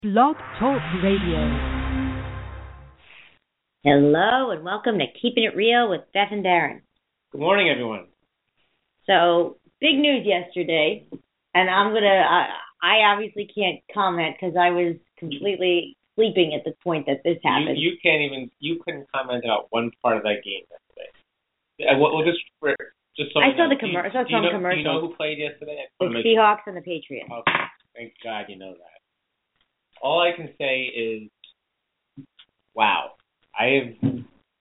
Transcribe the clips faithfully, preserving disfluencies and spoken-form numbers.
Blog Talk Radio. Hello and welcome to Keeping It Real with Beth and Darren. Good morning, everyone. So, big news yesterday, and I'm going to, I, I obviously can't comment because I was completely sleeping at the point that this happened. You, you can't even, you couldn't comment about one part of that game yesterday. Uh, we'll, we'll just, just so I saw know, the commer- I saw do you some know, commercials. Do you know who played yesterday? The Seahawks and the Patriots. Okay, thank God you know that. All I can say is, wow. I have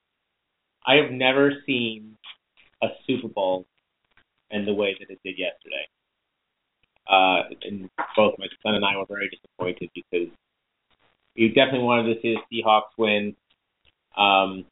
I have never seen a Super Bowl in the way that it did yesterday. Uh, and both my son and I were very disappointed because we definitely wanted to see the Seahawks win. Um,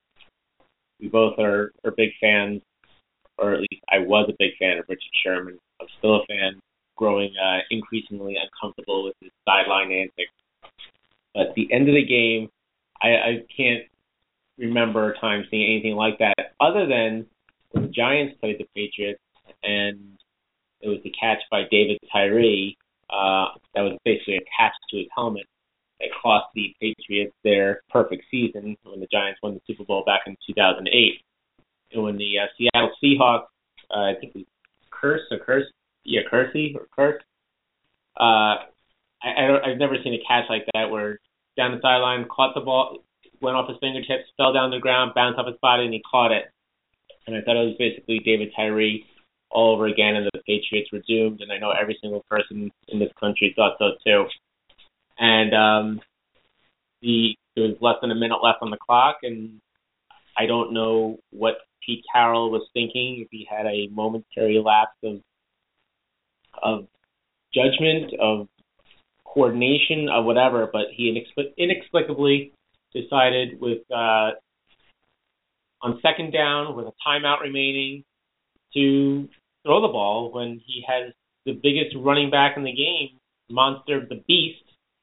we both are, are big fans, or at least I was a big fan of Richard Sherman. I'm still a fan, growing uh, increasingly uncomfortable with his sideline antics. But at the end of the game, I, I can't remember a time seeing anything like that other than when the Giants played the Patriots and it was the catch by David Tyree uh, that was basically attached to his helmet that cost the Patriots their perfect season when the Giants won the Super Bowl back in two thousand eight. And when the uh, Seattle Seahawks, uh, I think it was Curse or Curse, yeah, Kersey or Curse, uh, I, I don't, I've never seen a catch like that where down the sideline, caught the ball, went off his fingertips, fell down to the ground, bounced off his body, and he caught it. And I thought it was basically David Tyree all over again, and the Patriots were doomed, and I know every single person in this country thought so too. And um, the there was less than a minute left on the clock, and I don't know what Pete Carroll was thinking, if he had a momentary lapse of of judgment, of coordination, of whatever, but he inexplic- inexplicably decided with uh, on second down with a timeout remaining to throw the ball when he has the biggest running back in the game, Monster the Beast,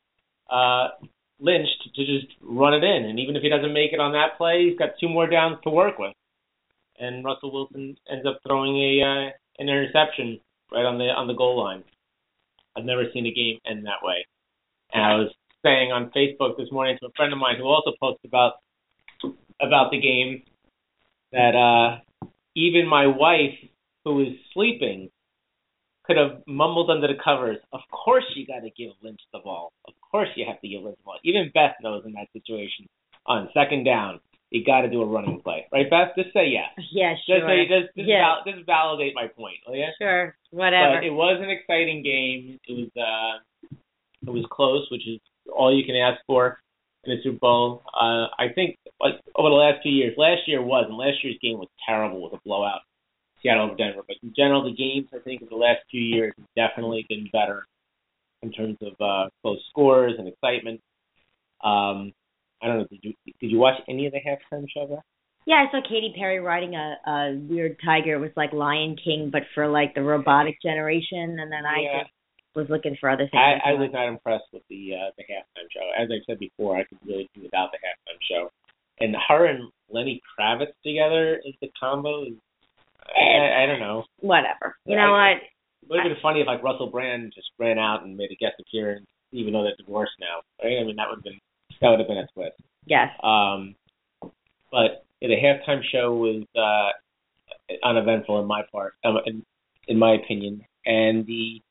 uh, lynched to just run it in. And even if he doesn't make it on that play, he's got two more downs to work with. And Russell Wilson ends up throwing a uh, an interception right on the on the goal line. I've never seen a game end that way. And I was saying on Facebook this morning to a friend of mine who also posted about about the game that uh, even my wife, who was sleeping, could have mumbled under the covers, of course you got to give Lynch the ball. Of course you have to give Lynch the ball. Even Beth knows in that situation. On second down, you got to do a running play. Right, Beth? Just say yes. Yeah, sure. Just, say, just, just, yes. val- just validate my point, will you? Sure, whatever. But it was an exciting game. It was uh, it was close, which is all you can ask for in a Super Bowl. Uh, I think like over the last few years, last year wasn't. Last year's game was terrible with a blowout, Seattle over Denver. But in general, the games I think of the last few years have definitely been better in terms of uh, close scores and excitement. Um, I don't know. Did you did you watch any of the halftime show there? Yeah, I saw Katy Perry riding a, a weird tiger. It was like Lion King, but for like the robotic generation. And then I yeah. just was looking for other things. I, I was not impressed with the uh, the halftime show. As I said before, I could really do without the halftime show. And her and Lenny Kravitz together as the combo is, I, I don't know. Whatever. You know I, what? It would have been funny if like Russell Brand just ran out and made a guest appearance, even though they're divorced now. Right? I mean, that would have been that would have been a twist. Yes. Um, but yeah, the halftime show was uh, uneventful in my part, um, in, in my opinion, and the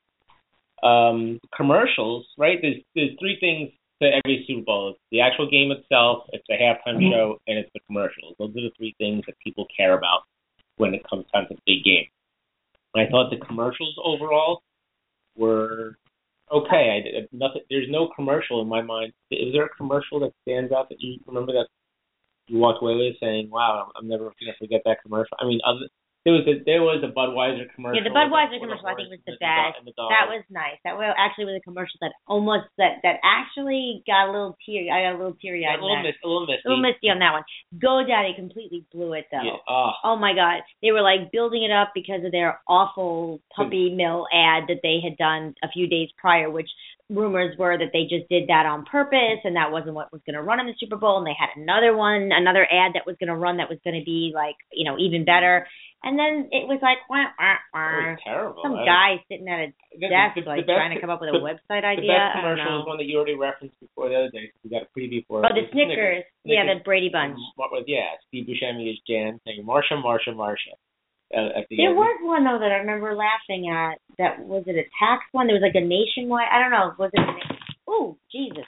Um, commercials, right? There's there's three things to every Super Bowl. It's the actual game itself, it's the halftime show, and it's the commercials. Those are the three things that people care about when it comes time to the big game. And I thought the commercials overall were okay. I did nothing. There's no commercial in my mind. Is there a commercial that stands out that you remember that you walked away with saying, "Wow, I'm never going to forget that commercial"? I mean, other. There was a there was a Budweiser commercial. Yeah, the Budweiser commercial I think was the best. That was nice. That was actually was a commercial that almost that that actually got a little teary. I got a little teary eyed. Yeah, a little misty, a little misty. A little misty on that one. GoDaddy completely blew it though. Yeah. Oh. oh my God, they were like building it up because of their awful puppy mill ad that they had done a few days prior, which rumors were that they just did that on purpose and that wasn't what was going to run in the Super Bowl, and they had another one, another ad that was going to run that was going to be like, you know, even better. And then it was like, wah, wah, wah. It was terrible. Some I guy sitting at a the, desk, the, like, the best, trying to come up with a the, website the idea. The best I don't commercial know. is one that you already referenced before the other day. So we got a preview for Oh, it. the Snickers. Snickers. Yeah, Snickers. the Brady Bunch. What was, yeah, Steve Buscemi is Jan saying, Marsha, Marsha, Marsha. Uh, at the there end. was one, though, that I remember laughing at. That was it a tax one? There was like a nationwide, I don't know. Was it a, oh, Jesus.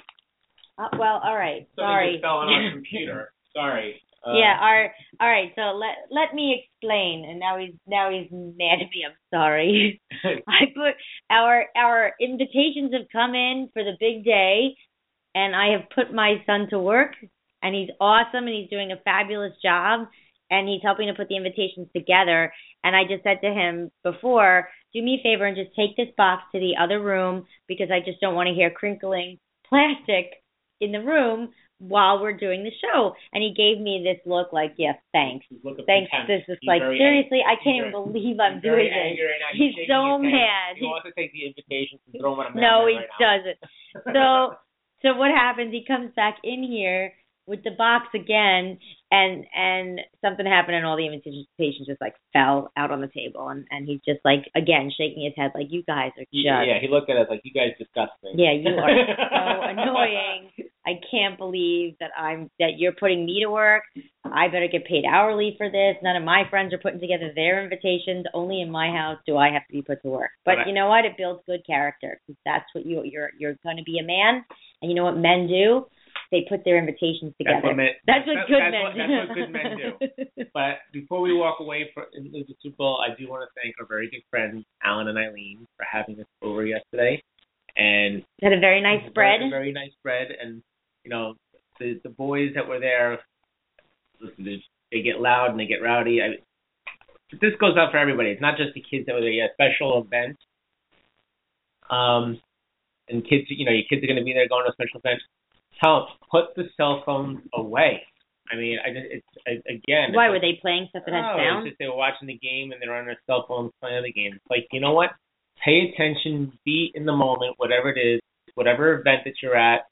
Uh, well, all right. Something Sorry. just fell on our computer. Sorry. Uh, yeah. Our, all right. So let let me explain. And now he's now he's mad at me. I'm sorry. I put our our invitations have come in for the big day, and I have put my son to work, and he's awesome, and he's doing a fabulous job, and he's helping to put the invitations together. And I just said to him before, do me a favor and just take this box to the other room because I just don't want to hear crinkling plastic in the room while we're doing the show. And he gave me this look like, yes, thanks. Thanks. This is like, seriously, I can't even believe I'm doing this. Right he's, he's so mad. He wants to take the invitations and throw them on a No, he right doesn't. so, so what happens, he comes back in here with the box again, and and something happened, and all the invitations just like fell out on the table, and and he's just like again shaking his head like, you guys are just yeah. He looked at us like, you guys disgusting. Yeah, you are so annoying. I can't believe that I'm that you're putting me to work. I better get paid hourly for this. None of my friends are putting together their invitations. Only in my house do I have to be put to work. But right. You know what? It builds good character because that's what you you're you're going to be a man, and you know what men do. They put their invitations together. That's what, men, that's what that's, good that's men what, do. That's what good men do. But before we walk away from the Super Bowl, I do want to thank our very good friends, Alan and Eileen, for having us over yesterday. And had a very nice spread. A very nice spread. And, you know, the the boys that were there, listen, they, they get loud and they get rowdy. I, this goes out for everybody. It's not just the kids that were there. Yeah, special event. Um, and kids, you know, your kids are going to be there going to a special event. Tell them, put the cell phones away. I mean, I just, it's, I, again. Why, it's were like, they playing stuff that had oh, sound? It's just they were watching the game and they're on their cell phones playing the game. It's like, you know what? Pay attention, be in the moment, whatever it is, whatever event that you're at.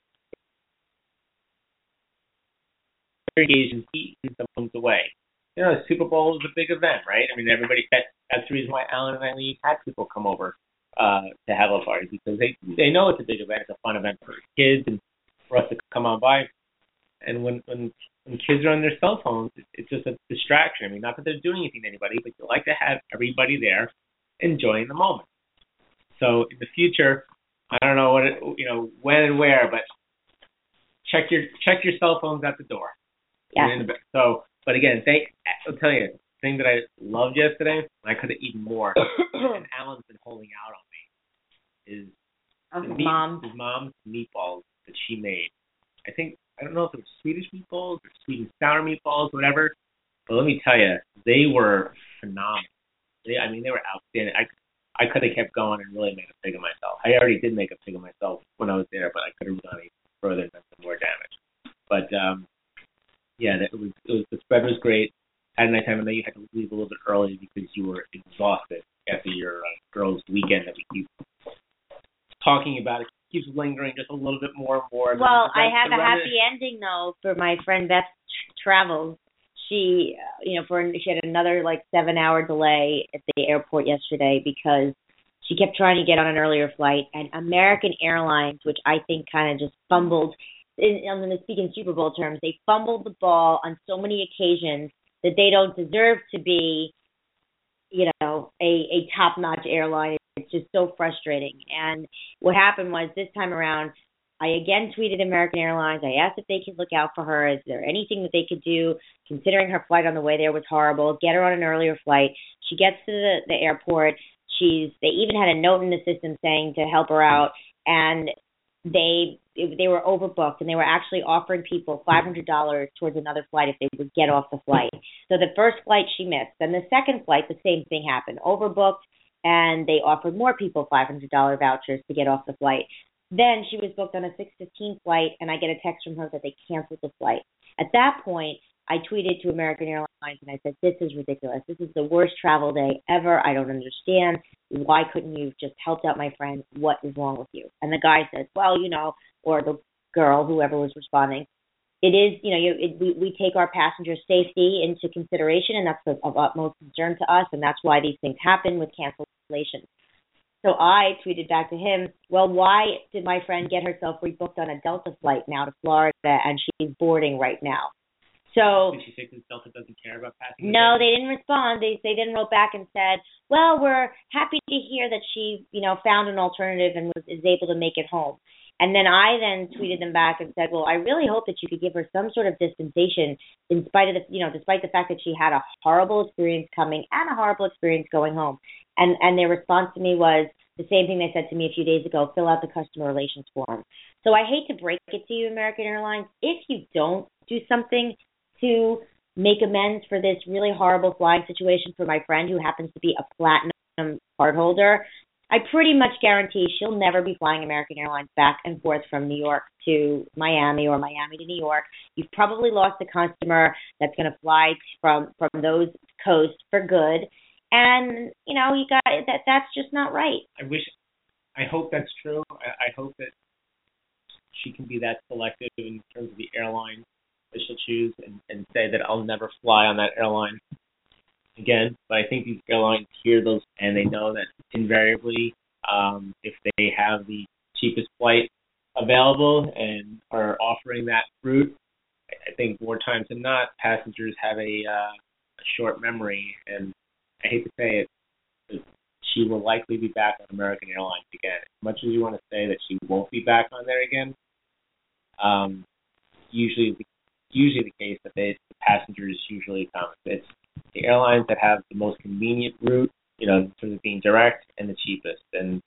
Engage and keep the phones away. You know, the Super Bowl is a big event, right? I mean, everybody, that, that's the reason why Alan and Eileen had people come over uh, to have a party because they, they know it's a big event. It's a fun event for kids and for us to come on by. And when, when when kids are on their cell phones, it's just a distraction. I mean, not that they're doing anything to anybody, but you like to have everybody there enjoying the moment. So in the future, I don't know what it, you know when and where, but check your check your cell phones at the door. Yeah. So, but again, thank I'll tell you the thing that I loved yesterday, and I could have eaten more. And Alan's been holding out on me is oh, his, his meat, mom his mom's meatballs that she made. I think, I don't know if it was Swedish meatballs or sweet and sour meatballs, whatever, but let me tell you, they were phenomenal. They, I mean, they were outstanding. I, I could have kept going and really made a pig of myself. I already did make a pig of myself when I was there, but I could have gone even further and done some more damage. But, um, yeah, it was, it was the spread was great. Had a nice time. I know you had to leave a little bit early because you were exhausted after your uh, girls' weekend that we keep talking about. It keeps lingering just a little bit more and more. Well, the, I have the a happy ending though for my friend Beth Travels. She, uh, you know, for she had another like seven-hour delay at the airport yesterday because she kept trying to get on an earlier flight, and American Airlines, which I think kind of just fumbled. In, I'm going to speak in Super Bowl terms. They fumbled the ball on so many occasions that they don't deserve to be, you know, a, a top-notch airline. It's just so frustrating. And what happened was this time around, I again tweeted American Airlines. I asked if they could look out for her. Is there anything that they could do, considering her flight on the way there was horrible? Get her on an earlier flight. She gets to the, the airport. She's. They even had a note in the system saying to help her out, and they they were overbooked, and they were actually offering people five hundred dollars towards another flight if they would get off the flight. So the first flight she missed. Then the second flight, the same thing happened. Overbooked, and they offered more people five hundred dollars vouchers to get off the flight. Then she was booked on a six fifteen flight, and I get a text from her that they canceled the flight. At that point, I tweeted to American Airlines, and I said, this is ridiculous. This is the worst travel day ever. I don't understand. Why couldn't you have just helped out my friend? What is wrong with you? And the guy said, well, you know, or the girl, whoever was responding, it is, you know, you, it, we, we take our passengers' safety into consideration, and that's of, of utmost concern to us, and that's why these things happen with cancellations. So I tweeted back to him, well, why did my friend get herself rebooked on a Delta flight now to Florida, and she's boarding right now? So did she say because Delta doesn't care about passengers? No, they didn't respond. They they then wrote back and said, well, we're happy to hear that she, you know, found an alternative and was is able to make it home. And then I then tweeted them back and said, well, I really hope that you could give her some sort of dispensation in spite of the, you know, despite the fact that she had a horrible experience coming and a horrible experience going home. And and their response to me was the same thing they said to me a few days ago, fill out the customer relations form. So I hate to break it to you, American Airlines, if you don't do something to make amends for this really horrible flying situation for my friend who happens to be a platinum cardholder, I pretty much guarantee she'll never be flying American Airlines back and forth from New York to Miami or Miami to New York. You've probably lost a customer that's going to fly from, from those coasts for good. And, you know, you got that. That's just not right. I wish, I hope that's true. I, I hope that she can be that selective in terms of the airline that she'll choose and, and say that I'll never fly on that airline again. But I think these airlines hear those and they know that invariably, um, if they have the cheapest flight available and are offering that route, I think more times than not, passengers have a, uh, a short memory. And I hate to say it, but she will likely be back on American Airlines again. As much as you want to say that she won't be back on there again, um, usually the usually the case that they, the passengers usually come. It's the airlines that have the most convenient route, you know, in terms of being direct and the cheapest. And,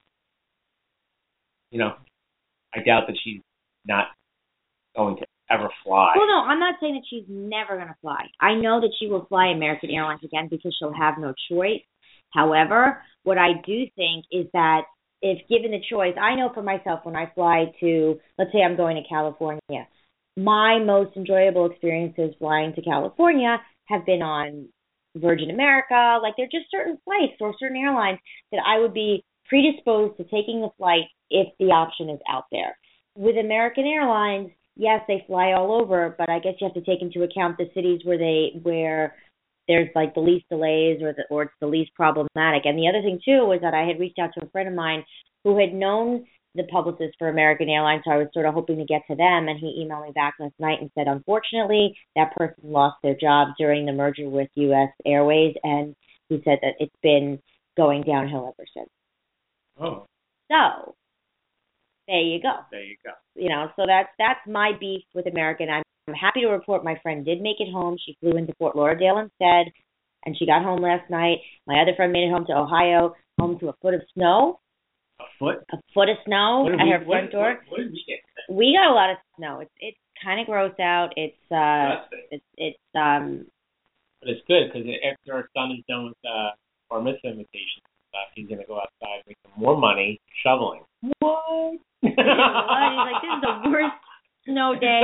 you know, I doubt that she's not going to ever fly. Well, no, I'm not saying that she's never going to fly. I know that she will fly American Airlines again because she'll have no choice. However, what I do think is that if given the choice, I know for myself when I fly to, let's say I'm going to California, my most enjoyable experiences flying to California have been on Virgin America. Like, there are just certain flights or certain airlines that I would be predisposed to taking the flight if the option is out there. With American Airlines, yes, they fly all over, but I guess you have to take into account the cities where they where there's like the least delays or the or it's the least problematic. And the other thing too was that I had reached out to a friend of mine who had known the publicist for American Airlines, so I was sort of hoping to get to them, and he emailed me back last night and said, unfortunately, that person lost their job during the merger with U S Airways, and he said that it's been going downhill ever since. Oh. So, there you go. There you go. You know, so that's, that's my beef with American. I'm, I'm happy to report my friend did make it home. She flew into Fort Lauderdale instead, and she got home last night. My other friend made it home to Ohio, home to a foot of snow. A foot? A foot of snow at we, her front what, door. What, what did we get? We got a lot of snow. It's it's kind of gross out. It's uh, it's it's um. But it's good because after our son is done with uh, our mitzvah invitation stuff, he's gonna go outside and make some more money shoveling. What? He's like, this is the worst snow day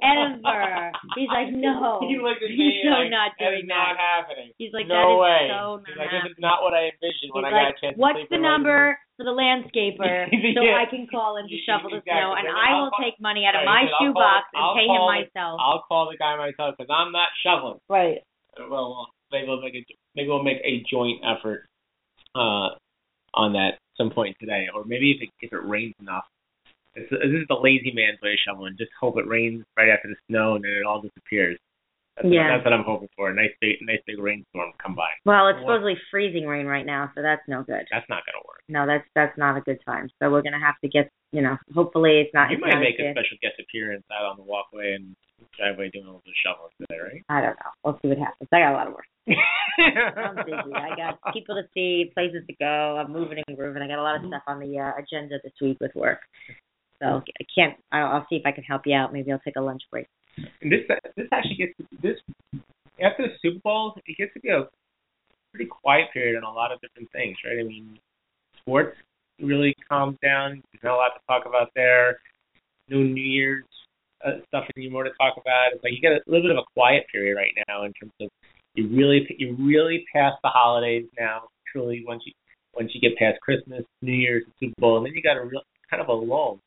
ever. He's like, no. He looked at He's me so like, not doing that. Is not happening. He's like, no that is way. so not He's like, happening. this is not what I envisioned when He's I like, got a chance to what's sleep the in number for the landscaper so yeah. I can call him to Yeah, shovel the exactly. snow, and Maybe I I'll will call, take money out of right, my I'll shoebox call, and I'll pay him the, myself. I'll call the guy myself because I'm not shoveling. Right. Well, maybe we'll make a maybe we'll make a joint effort uh, on that some point today, or maybe if it if it rains enough. This is, this is the lazy man's way of shoveling. Just hope it rains right after the snow and then it all disappears. That's, yeah. what, that's what I'm hoping for. A nice big, nice big rainstorm come by. Well, it's supposedly freezing rain right now, so that's no good. That's not going to work. No, that's that's not a good time. So we're gonna have to get, you know, hopefully it's not. You it's might not make a good. special guest appearance out on the walkway and driveway doing a little bit of shoveling today, right? I don't know. We'll see what happens. I got a lot of work. I'm busy. I got people to see, places to go. I'm moving and grooving. I got a lot of stuff on the uh, agenda this week with work. So I can't. I'll, I'll see if I can help you out. Maybe I'll take a lunch break. And this this actually gets this after the Super Bowl. It gets to be a pretty quiet period on a lot of different things, right? I mean, sports really calms down. There's not a lot to talk about there. No New Year's uh, stuff anymore to talk about. It's like you get a little bit of a quiet period right now in terms of you really you really past the holidays now. Truly, once you once you get past Christmas, New Year's, and Super Bowl, and then you got a real kind of a lull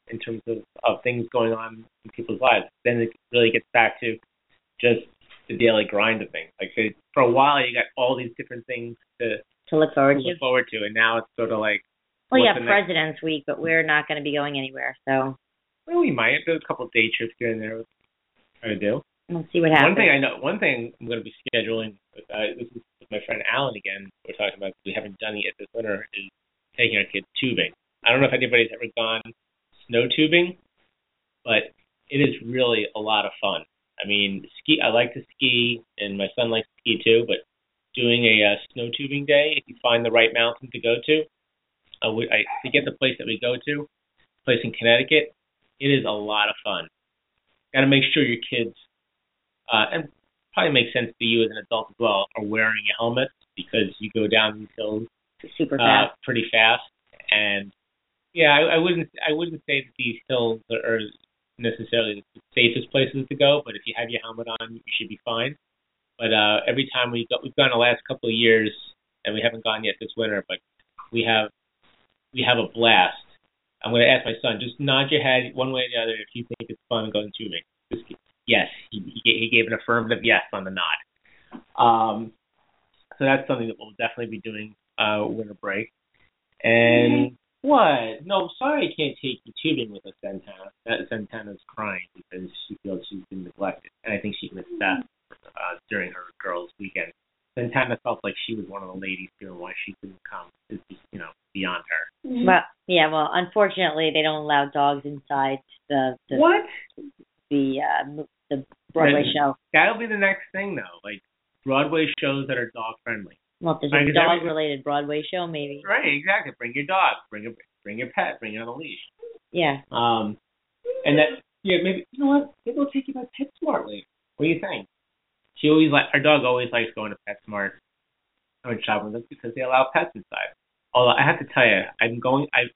in terms of, of things going on in people's lives. Then it really gets back to just the daily grind of things. Like for a while, you got all these different things to to look forward to, to. look forward to, and now it's sort of like. Well, yeah, President's next... Week, but we're not going to be going anywhere, so. Well, we might do a couple of day trips here and there. Try to do. We'll see what happens. One thing I know, one thing I'm going to be scheduling. With, uh, this is with my friend Alan again. We're talking about we haven't done it yet this winter. Is taking our kids tubing. I don't know if anybody's ever gone snow tubing, but it is really a lot of fun. I mean, ski. I like to ski, and my son likes to ski too. But doing a uh, snow tubing day, if you find the right mountain to go to, uh, we, I forget the place that we go to, place in Connecticut. It is a lot of fun. Got to make sure your kids, uh, and probably makes sense to you as an adult as well, are wearing a helmet because you go down these hills super fast, uh, pretty fast. And yeah, I, I wouldn't, I wouldn't say that these hills are necessarily the safest places to go, but if you have your helmet on, you should be fine. But uh, every time we go, we've gone the last couple of years, and we haven't gone yet this winter, but we have, we have a blast. I'm going to ask my son, just nod your head one way or the other if you think it's fun going tubing. Just, yes, he, he gave an affirmative yes on the nod. Um, so that's something that we'll definitely be doing uh, winter break. And mm-hmm. what? No, sorry I can't take you tubing with us, Santana. That Santana's crying because she feels she's been neglected. And I think she missed that uh, during her girls' weekend. Santana felt like she was one of the ladies here and why she couldn't come is just, you know, beyond her. Mm-hmm. Well, yeah, well, unfortunately, they don't allow dogs inside the, the what? The uh, the Broadway then, show. That'll be the next thing, though. Like Broadway shows that are dog friendly. Well, if there's a dog related Broadway show, maybe. Right, exactly. Bring your dog. Bring a bring your pet. Bring it on a leash. Yeah. Um, and that yeah maybe you know what maybe we'll take you by PetSmart later. What do you think? She always like our dog always likes going to PetSmart and shopping with us because they allow pets inside. Although I have to tell you, I'm going. I,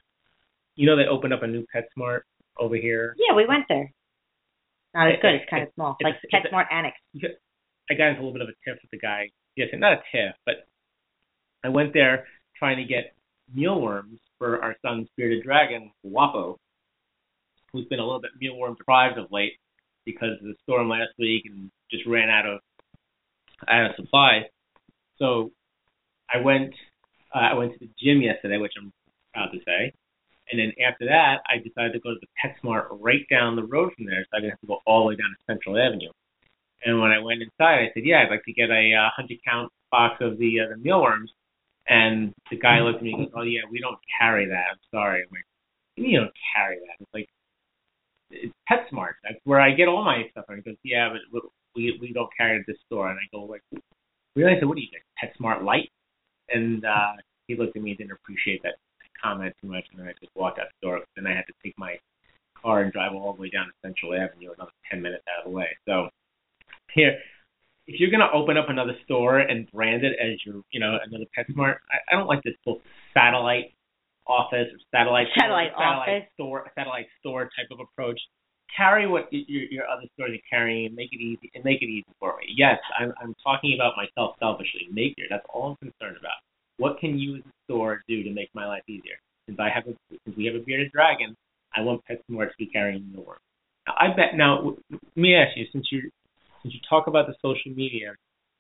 you know, they opened up a new PetSmart over here. Yeah, we went there. Not as good. It's kind of small, it's, like it's, PetSmart Annex. I got into a little bit of a tiff with the guy. Yes, not a tiff, but I went there trying to get mealworms for our son's bearded dragon, Wapo, who's been a little bit mealworm deprived of late because of the storm last week and just ran out of out of supplies. So I went uh, I went to the gym yesterday, which I'm proud to say. And then after that, I decided to go to the PetSmart right down the road from there, so I didn't have to go all the way down to Central Avenue. And when I went inside, I said, yeah, I'd like to get a uh, hundred-count box of the uh, the mealworms. And the guy looked at me and goes, oh, yeah, we don't carry that. I'm sorry. I'm like, you don't carry that. It's like, it's PetSmart. That's where I get all my stuff. And he goes, yeah, but we we don't carry it at this store. And I go, like, really? I said, what do you get, PetSmart Light? And uh, he looked at me and didn't appreciate that comment too much, and then I just walked out the door. Then I had to take my car and drive all the way down to Central Avenue, another ten minutes out of the way. So here, if you're gonna open up another store and brand it as your, you know, another PetSmart, I, I don't like this whole satellite office or satellite satellite store, office satellite store, satellite store type of approach. Carry what your your other stores are carrying and make it easy and make it easy for me. Yes, I'm I'm talking about myself selfishly. Make it. That's all I'm concerned about. What can you as a store do to make my life easier? Since I have a, since we have a bearded dragon, I want PetSmart to be carrying the work. Now, I bet. Now, let me ask you, since you since you talk about the social media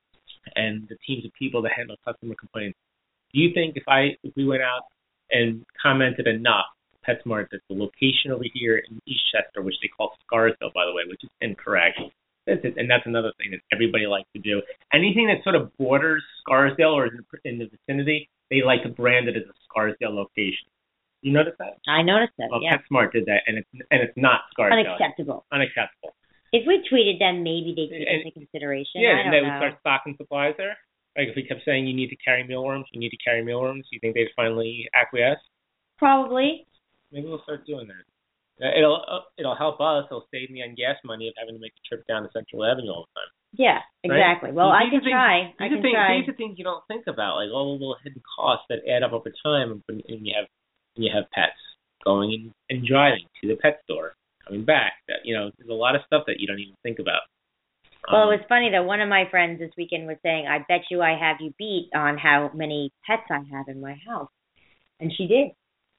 and the teams of people that handle customer complaints, do you think if I if we went out and commented enough, PetSmart, that the location over here in Eastchester, which they call Scarsdale, by the way, which is incorrect. That's it, and that's another thing that everybody likes to do. Anything that sort of borders Scarsdale or is in the vicinity, they like to brand it as a Scarsdale location. You notice that? I noticed that, well, yeah. PetSmart did that, and it's and it's not Scarsdale. Unacceptable. Unacceptable. If we tweeted them, maybe they'd take it into consideration. Yeah, I don't and they know. would start stocking supplies there. Like if we kept saying you need to carry mealworms, you need to carry mealworms, you think they'd finally acquiesce? Probably. Maybe we'll start doing that. It'll it'll help us. It'll save me on gas money of having to make the trip down to Central Avenue all the time. Yeah, exactly. Right? Well, these I can things, try. I can things, try. These are things you don't think about, like all the little hidden costs that add up over time, and you have and you have pets going and, and driving to the pet store, coming back. That you know, there's a lot of stuff that you don't even think about. Well, Um, it was funny that one of my friends this weekend was saying, "I bet you I have you beat on how many pets I have in my house," and she did.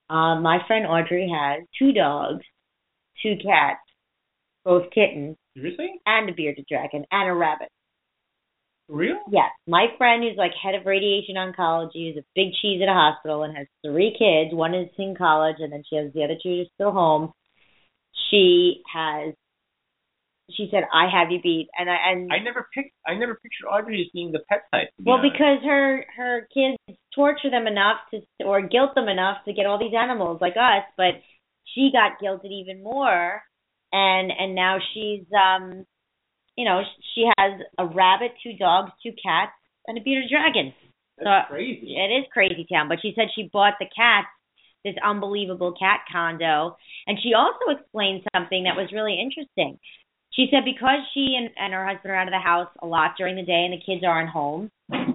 Um, my friend Audrey has two dogs, two cats, both kittens, Seriously? and a bearded dragon, and a rabbit. For real? Yes. My friend who's like head of radiation oncology is a big cheese at a hospital and has three kids. One is in college, and then she has the other two just still home. She has, she said, I have you beat. And I, and I never picked, I never pictured Audrey as being the pet type. To be well, honest. because her, her kids torture them enough to, or guilt them enough to get all these animals like us, but she got guilted even more. And, and now she's, um, you know, she has a rabbit, two dogs, two cats, and a bearded dragon. That's so crazy. It is crazy town. But she said she bought the cats this unbelievable cat condo. And she also explained something that was really interesting. She said because she and, and her husband are out of the house a lot during the day and the kids aren't home,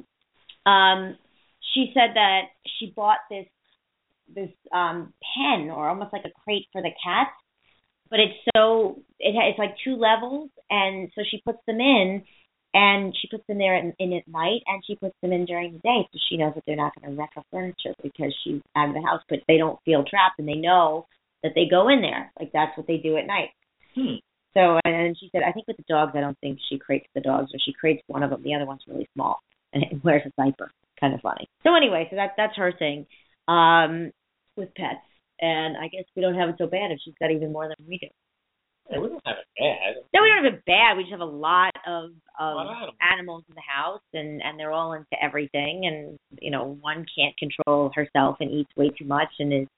um, she said that she bought this this um, pen or almost like a crate for the cats. But it's so, it, it's like two levels, and so she puts them in, and she puts them there in, in at night, and she puts them in during the day, so she knows that they're not going to wreck her furniture because she's out of the house, but they don't feel trapped, and they know that they go in there. Like, that's what they do at night. Hmm. So, and she said, I think with the dogs, I don't think she crates the dogs, or she crates one of them. The other one's really small, and it wears a diaper. Kind of funny. So anyway, so that that's her thing um, with pets. And I guess we don't have it so bad if she's got even more than we do. Yeah, we don't have it bad. No, we don't have it bad. We just have a lot of, of lot of animals. animals in the house, and, and they're all into everything. And, you know, one can't control herself and eats way too much and is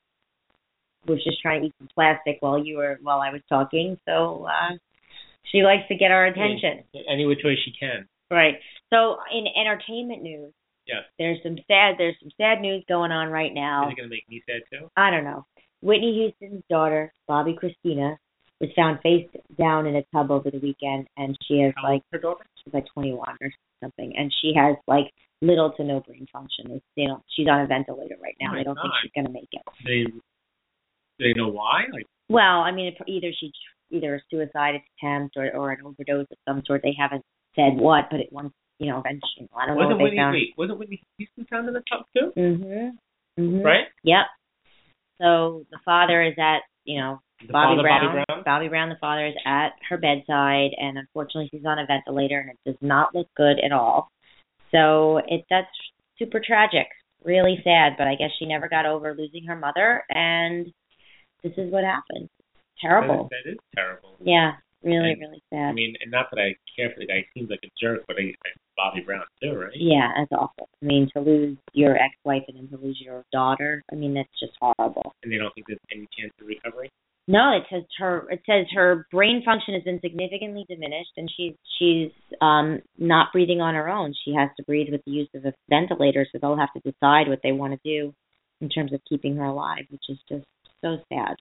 was just trying to eat some plastic while you were while I was talking. So uh, she likes to get our attention. Yeah, any which way she can. Right. So in entertainment news, yeah, there's some sad there's some sad news going on right now. Is it gonna make me sad too? I don't know. Whitney Houston's daughter, Bobbi Kristina, was found face down in a tub over the weekend, and she has How like her daughter? she's like twenty-one or something, and she has like little to no brain function. They, they don't. She's on a ventilator right now. Oh my they don't God. think she's gonna make it. They, do they know why? Like, well, I mean, it, either she either a suicide attempt or or an overdose of some sort. They haven't said what, but it once you know eventually. I don't wasn't know what Whitney, they found. Wait, wasn't Whitney Houston found in the tub too? Mhm. Mhm. Right. Yep. So the father is at you know. The Bobby father, Brown, Bobby Brown. Bobby Brown, the father, is at her bedside, and unfortunately, she's on a ventilator, and it does not look good at all. So it that's super tragic, really sad. But I guess she never got over losing her mother, and this is what happened. Terrible. That is, that is terrible. Yeah, really, and, really sad. I mean, and not that I care for the guy; he seems like a jerk, but I, I Bobby Brown too, right? Yeah, that's awful. I mean, to lose your ex-wife and then to lose your daughter, I mean, that's just horrible. And they don't think there's any chance of recovery. No, it says her it says her brain function has been significantly diminished, and she's she's um not breathing on her own. She has to breathe with the use of a ventilator, so they'll have to decide what they want to do in terms of keeping her alive, which is just so sad.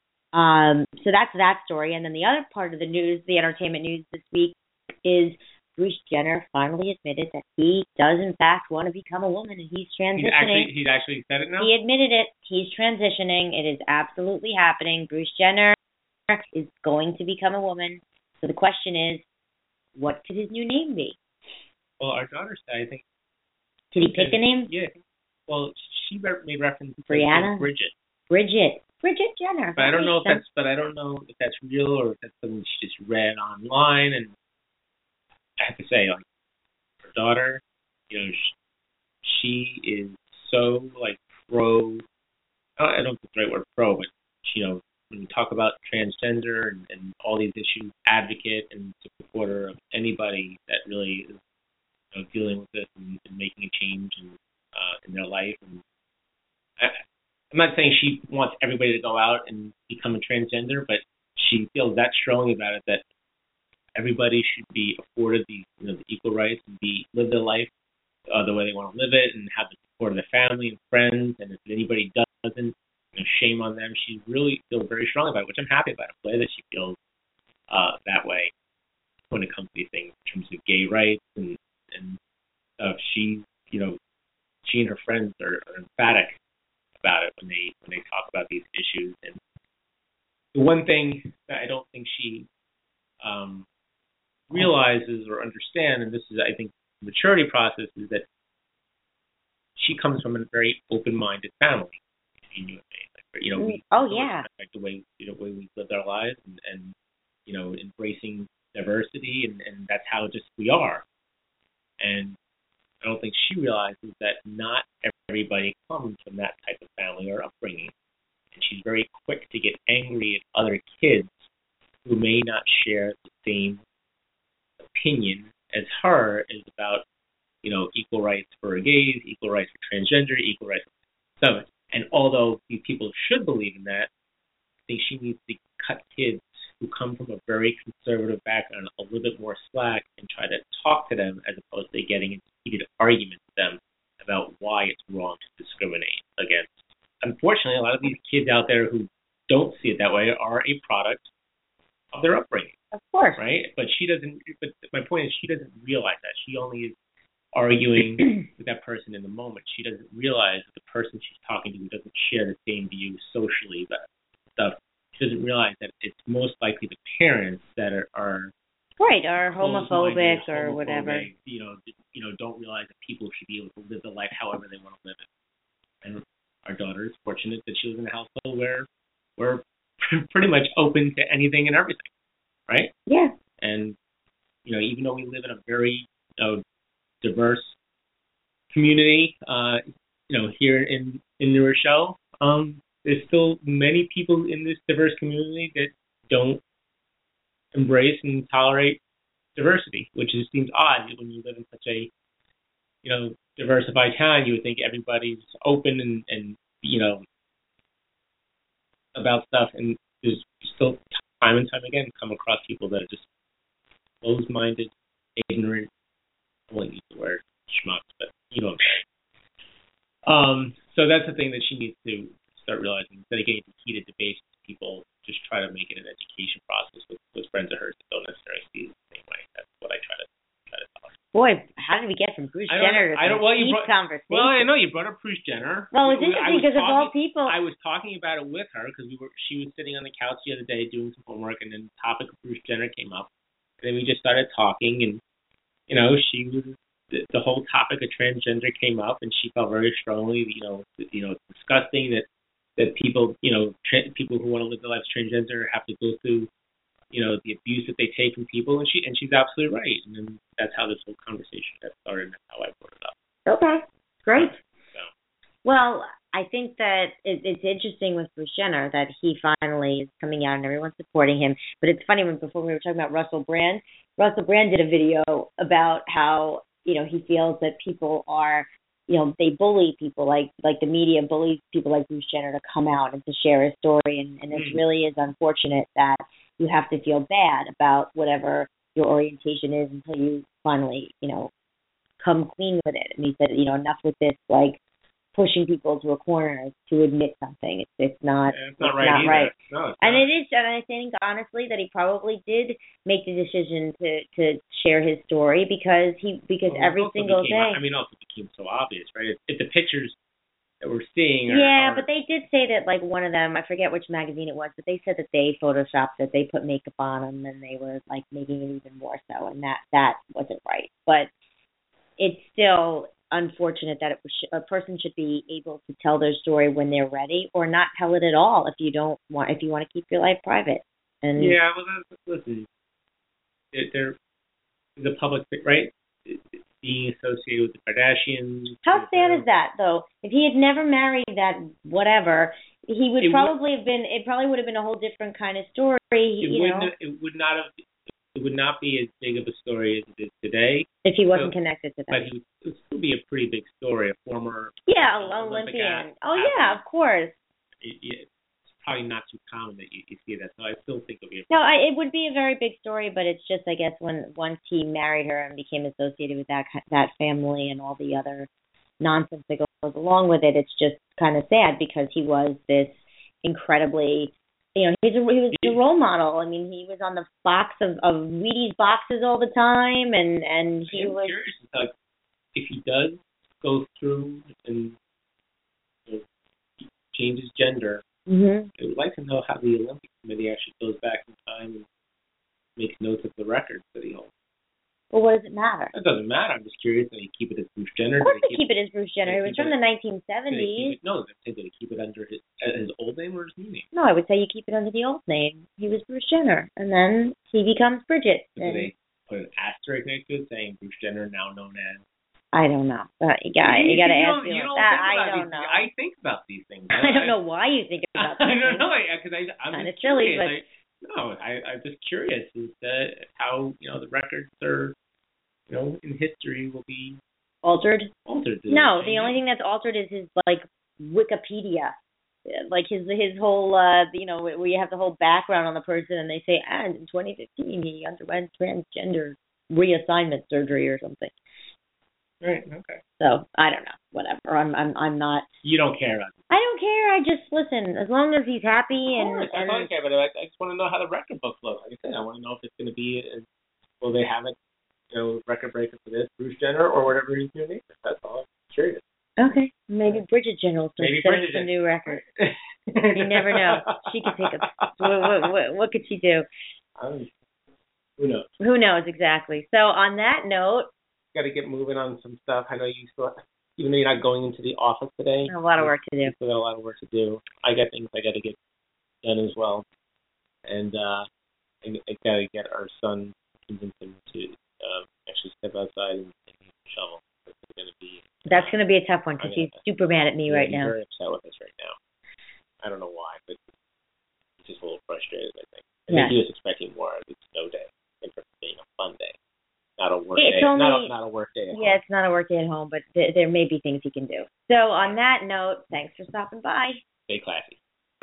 Um, so that's that story, and then the other part of the news, the entertainment news this week, is Bruce Jenner finally admitted that he does in fact want to become a woman, and he's transitioning. He's actually, he's actually said it now? He admitted it. He's transitioning. It is absolutely happening. Bruce Jenner is going to become a woman. So the question is, what could his new name be? Well, our daughter said, I think. Did he pick a name? Yeah. Well, she made reference to Brianna? Bridget. Bridget. Bridget Jenner. But I don't know if that's. But I don't know if that's real or if that's something she just read online. And I have to say, like, her daughter, you know, she, she is so like pro. I don't know if it's the right word, pro, but you know, when you talk about transgender and, and all these issues, advocate and supporter of anybody that really is you know, dealing with this and, and making a change in uh, in their life. And I, I'm not saying she wants everybody to go out and become a transgender, but she feels that strongly about it that everybody should be afforded the you know the equal rights and be live their life uh, the way they want to live it and have the support of their family and friends. And if anybody doesn't, you know, shame on them. She really feels very strongly about it, which I'm happy about. I'm glad that she feels uh, that way when it comes to these things in terms of gay rights and and uh, she you know she and her friends are, are emphatic about it when they when they talk about these issues. And the one thing that I don't think she um, realizes or understands, and this is I think the maturity process, is that she comes from a very open-minded family. You and me. Like You know, we oh yeah, like the way you know the way we lived our lives, and, and you know, embracing diversity, and, and that's how just we are. And I don't think she realizes that not everybody comes from that type of family or upbringing, and she's very quick to get angry at other kids who may not share the same opinion as her is about, you know, equal rights for gays, equal rights for transgender, equal rights for so. And although these people should believe in that, I think she needs to cut kids who come from a very conservative background a little bit more slack and try to talk to them as opposed to getting into heated arguments with them about why it's wrong to discriminate against. Unfortunately, a lot of these kids out there who don't see it that way are a product of their upbringing. Of course. Right? But she doesn't, but my point is she doesn't realize that. She only is arguing with that person in the moment. She doesn't realize that the person she's talking to doesn't share the same views socially about stuff. She doesn't realize that it's most likely the parents that are, are right, are homophobic or homophobic, whatever. You know, you know, don't realize that people should be able to live their life however they want to live it. And our daughter is fortunate that she was in a household where we're pretty much open to anything and everything, right? Yeah. And you know, even though we live in a very you know, diverse community, uh, you know, here in in New Rochelle, um, there's still many people in this diverse community that don't embrace and tolerate diversity, which just seems odd when you live in such a, you know, diversified town. You would think everybody's open and, and you know, about stuff, and there's still time and time again come across people that are just closed-minded, ignorant. I won't use the word schmucks, but you know what I'm saying. Um, so that's the thing that she needs to start realizing. Instead of getting into heated debates with people, just try to make it an education process with, with friends of hers that don't necessarily see it the same way. That's what I try to try to tell her. Boy, how did we get from Bruce Jenner to I don't, well, you brought, conversation? Well, I know you brought up Bruce Jenner. Well, it's interesting because of all people. I was talking about it with her because we were. She was sitting on the couch the other day doing some homework, and then the topic of Bruce Jenner came up, and then we just started talking, and you know, she was. The, the whole topic of transgender came up, and she felt very strongly, you know, you know, it's disgusting that that people, you know, tra- people who want to live their lives transgender have to go through, you know, the abuse that they take from people, and she and she's absolutely right, and then that's how this whole conversation got started, and that's how I brought it up. Okay, great. So. Well, I think that it, it's interesting with Bruce Jenner that he finally is coming out and everyone's supporting him. But it's funny when before we were talking about Russell Brand, Russell Brand did a video about how. You know, he feels that people are, you know, they bully people like like the media bullies people like Bruce Jenner to come out and to share his story. And, and it mm. really is unfortunate that you have to feel bad about whatever your orientation is until you finally, you know, come clean with it. And he said, you know, enough with this, like, pushing people to a corner to admit something. It's, it's not, yeah, it's not it's right. Not right. No, it's and not. it is, and I think honestly that he probably did make the decision to, to share his story because he because well, every single became, day. I mean, also became so obvious, right? If, if the pictures that we're seeing. Are, yeah, are, but they did say that like one of them, I forget which magazine it was, but they said that they photoshopped it, they put makeup on them, and they were like making it even more so, and that that wasn't right. But it's still unfortunate that it was, a person should be able to tell their story when they're ready, or not tell it at all if you don't want if you want to keep your life private. And yeah, well, listen, they're the public, right? Being associated with the Kardashians. How sad is that, though? If he had never married that whatever, he would it probably would, have been. It probably would have been a whole different kind of story. It you wouldn't. know? It would not have. It would not be as big of a story as it is today. If he wasn't so, connected to that. But he would still be a pretty big story. A former. Yeah, uh, Olympian. Olympic Oh yeah, of course. It, it's probably not too common that you, you see that. So I still think it'll be. A no, I, it would be a very big story, but it's just I guess when once he married her and became associated with that that family and all the other nonsense that goes along with it, it's just kind of sad because he was this incredibly. You know, he's a, he was a role model. I mean, he was on the box of, of Wheaties boxes all the time, and, and he I'm was... curious like, if he does go through and you know, change his gender, mm-hmm. I would like to know how the Olympic Committee actually goes back in time and makes notes of the records that he holds. Well, what does it matter? It doesn't matter. I'm just curious. Did he keep it as Bruce Jenner? Of course Did they keep it as Bruce Jenner. It was from the nineteen seventies. No, did they keep it under his, his old name or his new name? No, I would say you keep it under the old name. He was Bruce Jenner, and then he becomes Bridget. So did they put an asterisk next to it saying Bruce Jenner, now known as? I don't know. Uh, you got you, you got to ask me you about that. I don't these, know. I think about these things. I, I don't know why you think about these I don't things. know because I, I'm kind of just silly, curious. but I, no, I I'm just curious as to how you know the records are, you know, in history will be altered. Altered. No, the only thing that's altered is his like Wikipedia, like his his whole uh you know where you have the whole background on the person and they say and in twenty fifteen he underwent transgender reassignment surgery or something. Right. Okay. So I don't know. Whatever. I'm I'm I'm not. You don't care about. I don't care. I just listen as long as he's happy and. Of course, and I don't care, but I, I just want to know how the record books look. Like I said, I want to know if it's going to be. Will they have it? You know, record breaker for this Bruce Jenner or whatever his new name is. That's all. I'm curious. Okay. Maybe Bridget Jenner will Maybe set Bridget a new record. You never know. She could take a. What, what, what, what could she do? Um, who knows? Who knows exactly? So on that note. Got to get moving on some stuff. I know you still, even though you're not going into the office today. A lot of work to do. You still got a lot of work to do. I got things I got to get done as well, and uh, I, I got to get our son, convince him to uh, actually step outside and, and use the shovel. That's going to be. That's going to be a tough one because he's super mad at me yeah, right he's now. Very upset with us right now. I don't know why, but he's just a little frustrated. I think. I yeah. think he was expecting more of a snow day in terms of being a fun day. Not a work it's day. Only, not, a, not a work day. At yeah, home. it's not a work day at home, but th- there may be things he can do. So on that note, thanks for stopping by. Stay classy.